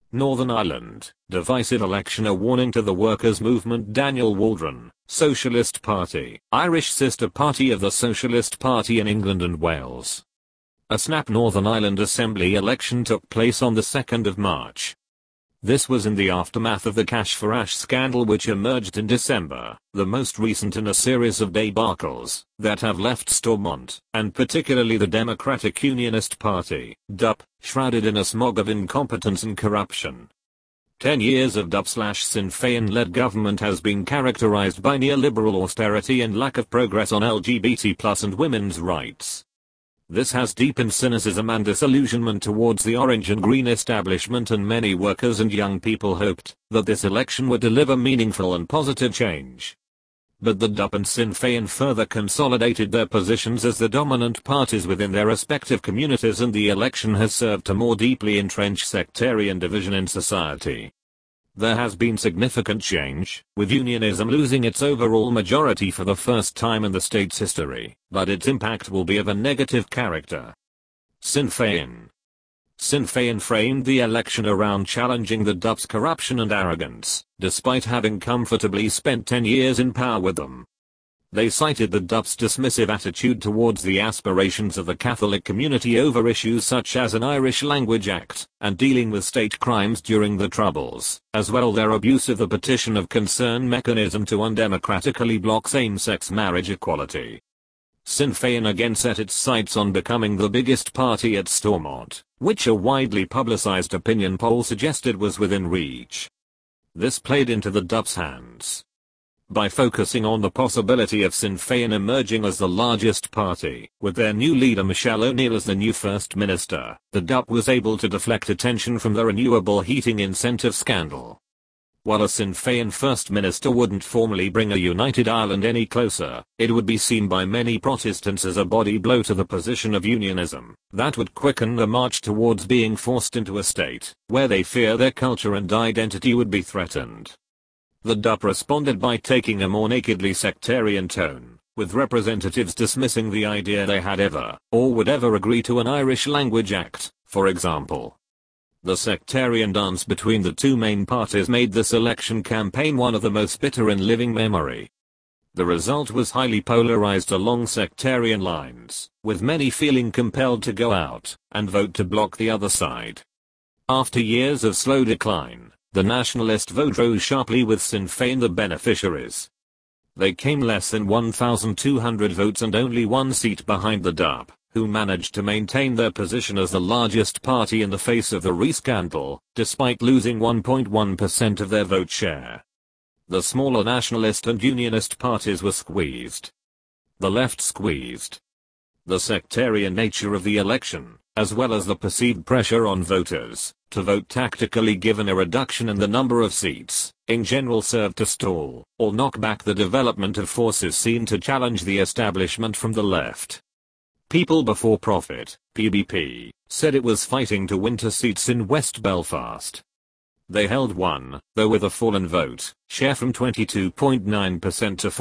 Northern Ireland, divisive election, a warning to the workers' movement. Daniel Waldron, Socialist Party, Irish sister party of the Socialist Party in England and Wales. A snap Northern Ireland Assembly election took place on the 2nd of March. This was in the aftermath of the Cash for Ash scandal, which emerged in December, the most recent in a series of debacles that have left Stormont, and particularly the Democratic Unionist Party, DUP, shrouded in a smog of incompetence and corruption. 10 years of DUP/Sinn Féin-led government has been characterized by neoliberal austerity and lack of progress on LGBT+ and women's rights. This has deepened cynicism and disillusionment towards the orange and green establishment, and many workers and young people hoped that this election would deliver meaningful and positive change. But the DUP and Sinn Féin further consolidated their positions as the dominant parties within their respective communities, and the election has served to more deeply entrench sectarian division in society. There has been significant change, with unionism losing its overall majority for the first time in the state's history, but its impact will be of a negative character. Sinn Féin. Sinn Féin framed the election around challenging the DUP's corruption and arrogance, despite having comfortably spent 10 years in power with them. They cited the DUP's dismissive attitude towards the aspirations of the Catholic community over issues such as an Irish Language Act, and dealing with state crimes during the Troubles, as well their abuse of the petition of concern mechanism to undemocratically block same-sex marriage equality. Sinn Féin again set its sights on becoming the biggest party at Stormont, which a widely publicized opinion poll suggested was within reach. This played into the DUP's hands. By focusing on the possibility of Sinn Féin emerging as the largest party, with their new leader Michelle O'Neill as the new First Minister, the DUP was able to deflect attention from the renewable heating incentive scandal. While a Sinn Féin First Minister wouldn't formally bring a united Ireland any closer, it would be seen by many Protestants as a body blow to the position of unionism that would quicken the march towards being forced into a state where they fear their culture and identity would be threatened. The DUP responded by taking a more nakedly sectarian tone, with representatives dismissing the idea they had ever, or would ever agree to an Irish Language Act, for example. The sectarian dance between the two main parties made this election campaign one of the most bitter in living memory. The result was highly polarized along sectarian lines, with many feeling compelled to go out and vote to block the other side. After years of slow decline, the nationalist vote rose sharply, with Sinn Féin the beneficiaries. They came less than 1,200 votes and only one seat behind the DUP, who managed to maintain their position as the largest party in the face of the re-scandal, despite losing 1.1% of their vote share. The smaller nationalist and unionist parties were squeezed. The left squeezed. The sectarian nature of the election, as well as the perceived pressure on voters to vote tactically given a reduction in the number of seats, in general served to stall or knock back the development of forces seen to challenge the establishment from the left. People Before Profit, PBP, said it was fighting to win 2 seats in West Belfast. They held one, though with a fallen vote share from 22.9% to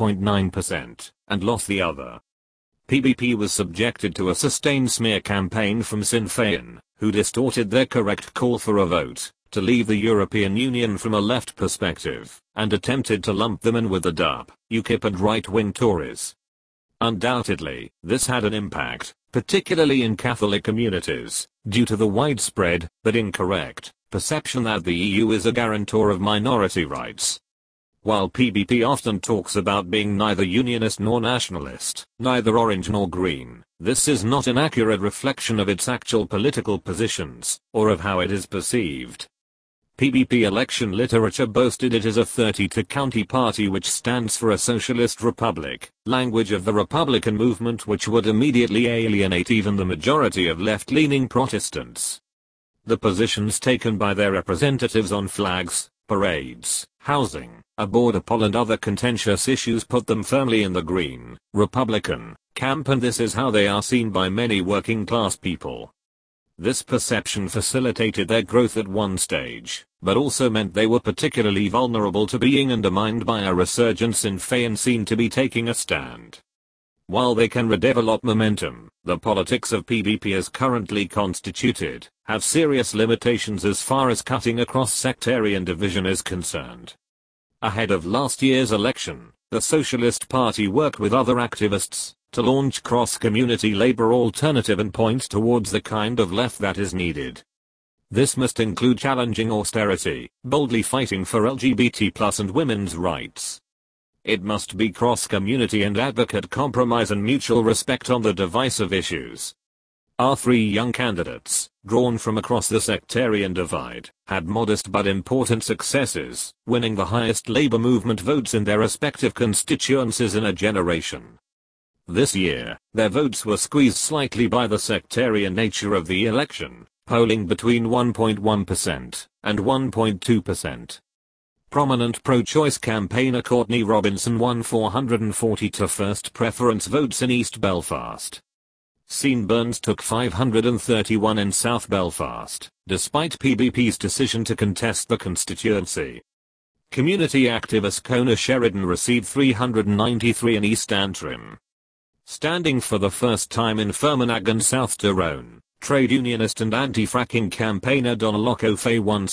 14.9%, and lost the other. PBP was subjected to a sustained smear campaign from Sinn Féin, who distorted their correct call for a vote to leave the European Union from a left perspective, and attempted to lump them in with the DUP, UKIP and right-wing Tories. Undoubtedly, this had an impact, particularly in Catholic communities, due to the widespread, but incorrect, perception that the EU is a guarantor of minority rights. While PBP often talks about being neither unionist nor nationalist, neither orange nor green, this is not an accurate reflection of its actual political positions, or of how it is perceived. PBP election literature boasted it is a 32-county party which stands for a socialist republic, language of the Republican movement, which would immediately alienate even the majority of left-leaning Protestants. The positions taken by their representatives on flags, parades, housing, a border poll and other contentious issues put them firmly in the green, Republican, camp, and this is how they are seen by many working-class people. This perception facilitated their growth at one stage, but also meant they were particularly vulnerable to being undermined by a resurgence in Féin seen to be taking a stand. While they can redevelop momentum, the politics of PDP as currently constituted have serious limitations as far as cutting across sectarian division is concerned. Ahead of last year's election, the Socialist Party worked with other activists to launch cross-community labor alternative and point towards the kind of left that is needed. This must include challenging austerity, boldly fighting for LGBT+ and women's rights. It must be cross-community and advocate compromise and mutual respect on the divisive issues. Our three young candidates, drawn from across the sectarian divide, had modest but important successes, winning the highest labor movement votes in their respective constituencies in a generation. This year, their votes were squeezed slightly by the sectarian nature of the election, polling between 1.1% and 1.2%. Prominent pro-choice campaigner Courtney Robinson won 442 first preference votes in East Belfast. Sean Burns took 531 in South Belfast, despite PDP's decision to contest the constituency. Community activist Conor Sheridan received 393 in East Antrim. Standing for the first time in Fermanagh and South Tyrone, trade unionist and anti-fracking campaigner Donal O'Fay won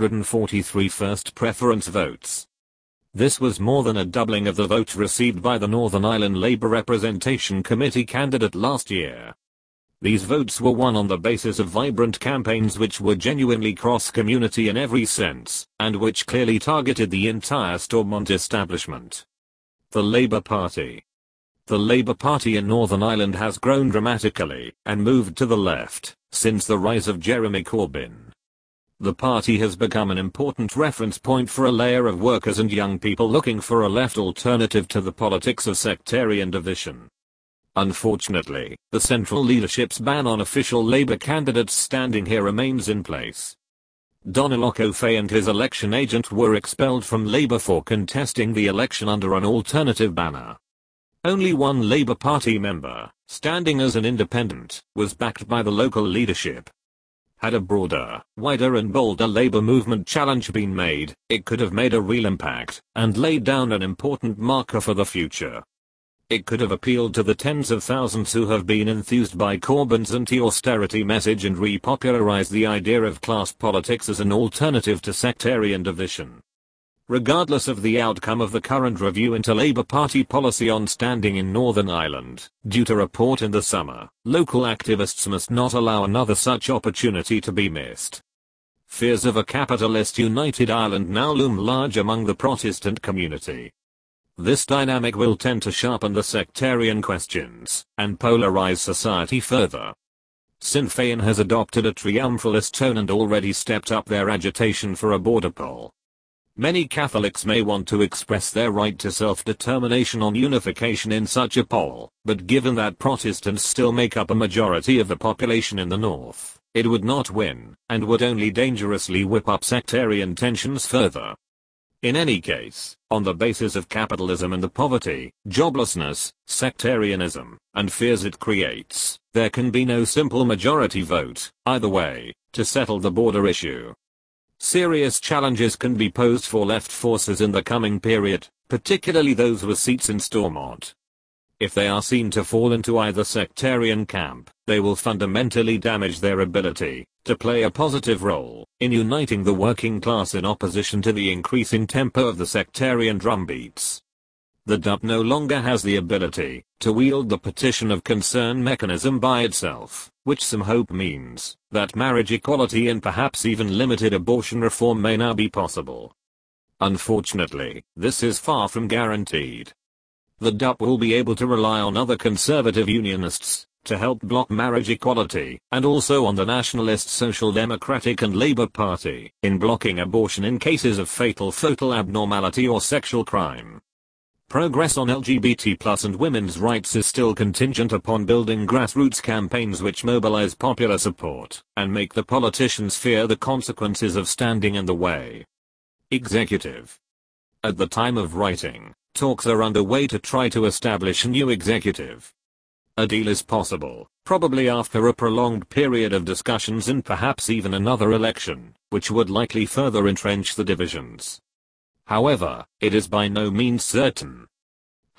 643 first preference votes. This was more than a doubling of the votes received by the Northern Ireland Labour Representation Committee candidate last year. These votes were won on the basis of vibrant campaigns which were genuinely cross-community in every sense, and which clearly targeted the entire Stormont establishment. The Labour Party. The Labour Party in Northern Ireland has grown dramatically and moved to the left since the rise of Jeremy Corbyn. The party has become an important reference point for a layer of workers and young people looking for a left alternative to the politics of sectarian division. Unfortunately, the central leadership's ban on official Labour candidates standing here remains in place. Donal O'Fay and his election agent were expelled from Labour for contesting the election under an alternative banner. Only one Labour Party member, standing as an independent, was backed by the local leadership. Had a broader, wider and bolder Labour movement challenge been made, it could have made a real impact and laid down an important marker for the future. It could have appealed to the tens of thousands who have been enthused by Corbyn's anti-austerity message and repopularized the idea of class politics as an alternative to sectarian division. Regardless of the outcome of the current review into Labour Party policy on standing in Northern Ireland, due to report in the summer, local activists must not allow another such opportunity to be missed. Fears of a capitalist United Ireland now loom large among the Protestant community. This dynamic will tend to sharpen the sectarian questions and polarize society further. Sinn Féin has adopted a triumphalist tone and already stepped up their agitation for a border poll. Many Catholics may want to express their right to self-determination on unification in such a poll, but given that Protestants still make up a majority of the population in the north, it would not win, and would only dangerously whip up sectarian tensions further. In any case, on the basis of capitalism and the poverty, joblessness, sectarianism, and fears it creates, there can be no simple majority vote, either way, to settle the border issue. Serious challenges can be posed for left forces in the coming period, particularly those with seats in Stormont. If they are seen to fall into either sectarian camp, they will fundamentally damage their ability to play a positive role in uniting the working class in opposition to the increasing tempo of the sectarian drumbeats. The DUP no longer has the ability to wield the petition of concern mechanism by itself, which some hope means that marriage equality and perhaps even limited abortion reform may now be possible. Unfortunately, this is far from guaranteed. The DUP will be able to rely on other conservative unionists to help block marriage equality, and also on the Nationalist Social Democratic and Labour Party in blocking abortion in cases of fatal fetal abnormality or sexual crime. Progress on LGBT+ and women's rights is still contingent upon building grassroots campaigns which mobilize popular support and make the politicians fear the consequences of standing in the way. Executive. At the time of writing, talks are underway to try to establish a new executive. A deal is possible, probably after a prolonged period of discussions and perhaps even another election, which would likely further entrench the divisions. However, it is by no means certain.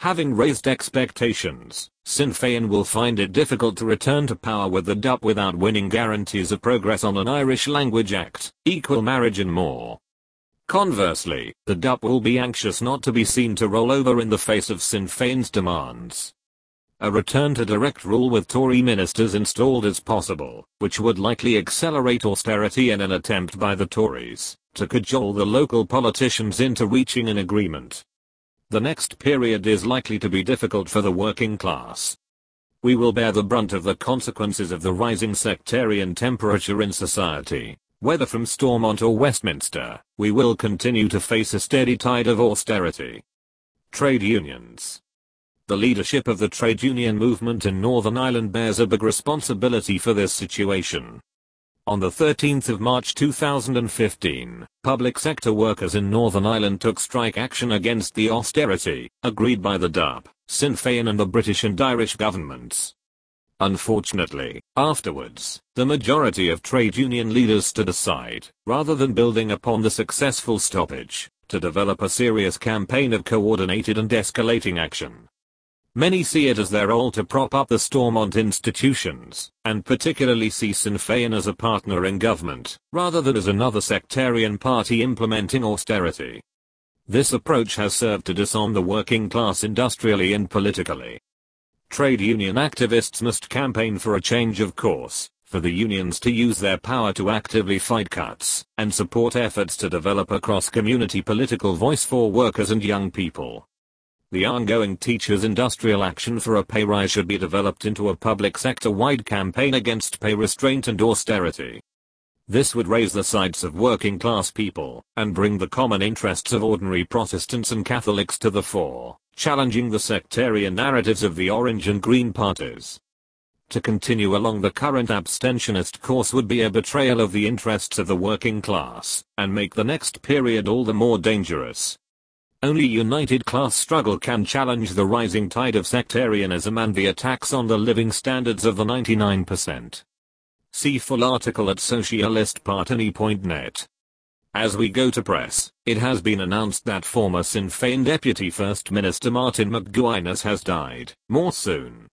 Having raised expectations, Sinn Féin will find it difficult to return to power with the DUP without winning guarantees of progress on an Irish Language Act, equal marriage and more. Conversely, the DUP will be anxious not to be seen to roll over in the face of Sinn Féin's demands. A return to direct rule with Tory ministers installed is possible, which would likely accelerate austerity in an attempt by the Tories to cajole the local politicians into reaching an agreement. The next period is likely to be difficult for the working class. We will bear the brunt of the consequences of the rising sectarian temperature in society. Whether from Stormont or Westminster, we will continue to face a steady tide of austerity. Trade unions. The leadership of the trade union movement in Northern Ireland bears a big responsibility for this situation. On the 13th of March 2015, public sector workers in Northern Ireland took strike action against the austerity agreed by the DUP, Sinn Féin and the British and Irish governments. Unfortunately, afterwards, the majority of trade union leaders stood aside, rather than building upon the successful stoppage, to develop a serious campaign of coordinated and escalating action. Many see it as their role to prop up the Stormont institutions, and particularly see Sinn Féin as a partner in government, rather than as another sectarian party implementing austerity. This approach has served to disarm the working class industrially and politically. Trade union activists must campaign for a change of course, for the unions to use their power to actively fight cuts, and support efforts to develop a cross-community political voice for workers and young people. The ongoing teachers' industrial action for a pay rise should be developed into a public sector-wide campaign against pay restraint and austerity. This would raise the sights of working class people, and bring the common interests of ordinary Protestants and Catholics to the fore, challenging the sectarian narratives of the Orange and Green parties. To continue along the current abstentionist course would be a betrayal of the interests of the working class, and make the next period all the more dangerous. Only united class struggle can challenge the rising tide of sectarianism and the attacks on the living standards of the 99%. See full article at socialistparty.net. As we go to press, it has been announced that former Sinn Féin Deputy First Minister Martin McGuinness has died. More soon.